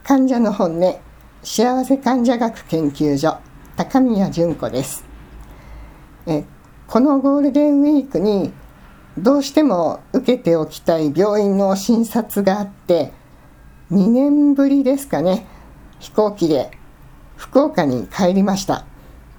患者の本音、幸せ患者学研究所、高宮純子です。このゴールデンウィークにどうしても受けておきたい病院の診察があって、2年ぶりですかね、飛行機で福岡に帰りました。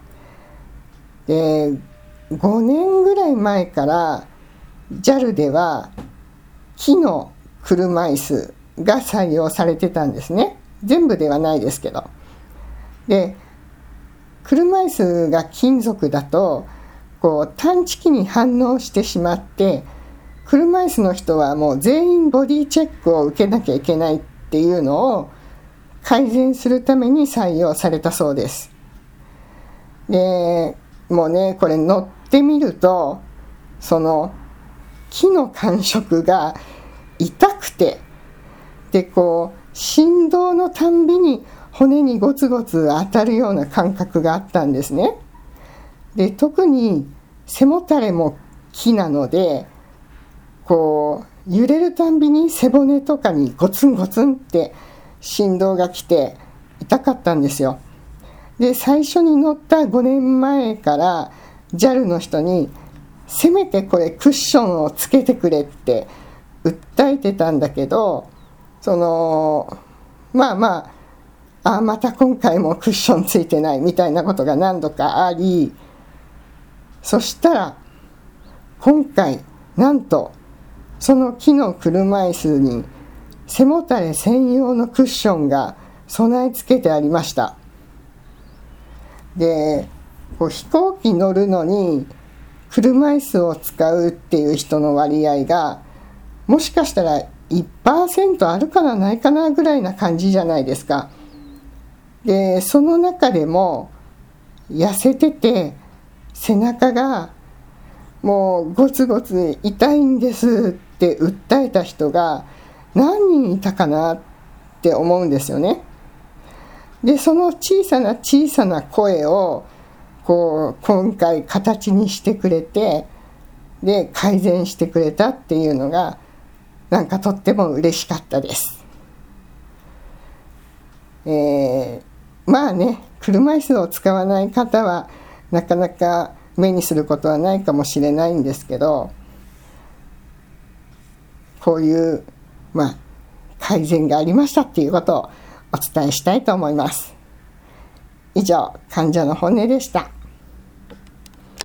で、5年ぐらい前から JAL では木の車椅子が採用されてたんですね。全部ではないですけど。で、車椅子が金属だと探知機に反応してしまって、車椅子の人はもう全員ボディチェックを受けなきゃいけないっていうのを改善するために採用されたそうです。で、もうね、これ乗ってみると、その木の感触が痛くて、で振動のたんびに骨にゴツゴツ当たるような感覚があったんですね。で、特に背もたれも木なので、揺れるたんびに背骨とかにゴツンゴツンって振動が来て痛かったんですよ。で、最初に乗った5年前から JAL の人にせめてこれクッションをつけてくれって訴えてたんだけど、また今回もクッションついてないみたいなことが何度かあり、そしたら今回なんとその木の車椅子に背もたれ専用のクッションが備え付けてありました。で、飛行機乗るのに車椅子を使うっていう人の割合がもしかしたら 1% あるかなないかなぐらいな感じじゃないですか。で、その中でも痩せてて背中がもうゴツゴツ痛いんですって訴えた人が何人いたかなって思うんですよね。で、その小さな小さな声を今回形にしてくれて、で改善してくれたっていうのがなんかとっても嬉しかったです。まあね、車椅子を使わない方はなかなか目にすることはないかもしれないんですけど、こういう改善がありましたっていうことをお伝えしたいと思います。以上、患者の本音でした。